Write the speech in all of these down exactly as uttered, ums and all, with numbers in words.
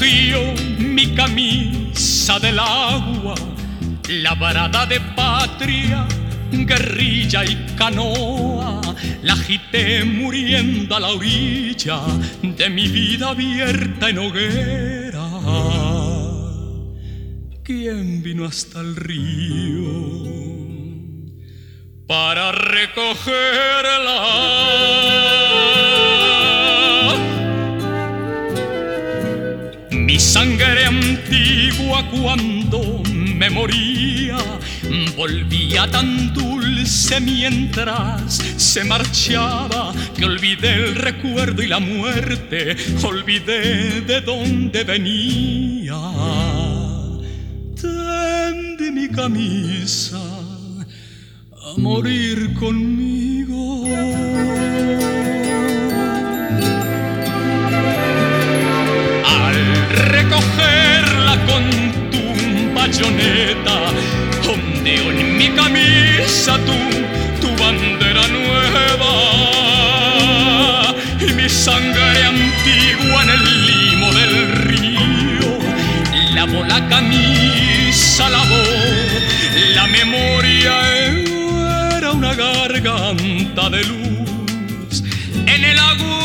confío mi camisa del agua, labrada de patria, guerrilla y canoa, la agité muriendo a la orilla de mi vida abierta en hoguera. ¿Quién vino hasta el río para recogerla? Mi sangre antigua cuando me moría volvía tan dulce mientras se marchaba, que olvidé el recuerdo y la muerte, olvidé de dónde venía. Tendí mi camisa a morir conmigo. Al recogerla con tu bayoneta, ondeo en mi camisa tu, tu bandera nueva, y mi sangre antigua en el limo del río lavó la camisa, lavó la memoria, era una garganta de luz en el agua.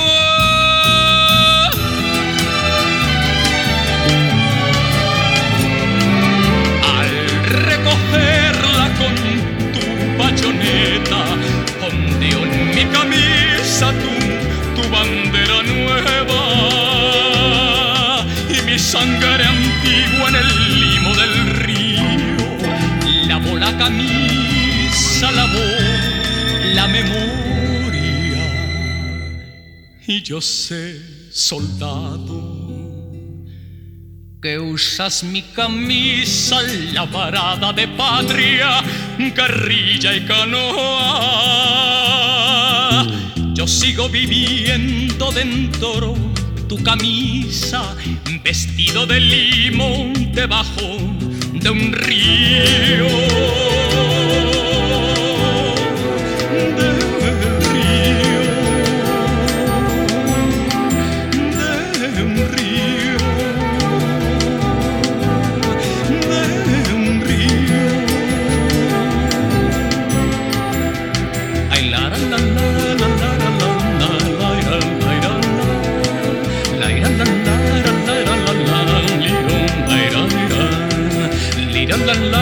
Recogerla con tu bayoneta, ondeo en mi camisa tu, tu bandera nueva, y mi sangre antigua en el limo del río lavó la camisa, lavó la memoria. Y yo sé, soldado, que usas mi camisa labrada de patria, guerrilla y canoa. Yo sigo viviendo dentro tu camisa, vestido de limón debajo de un río. La la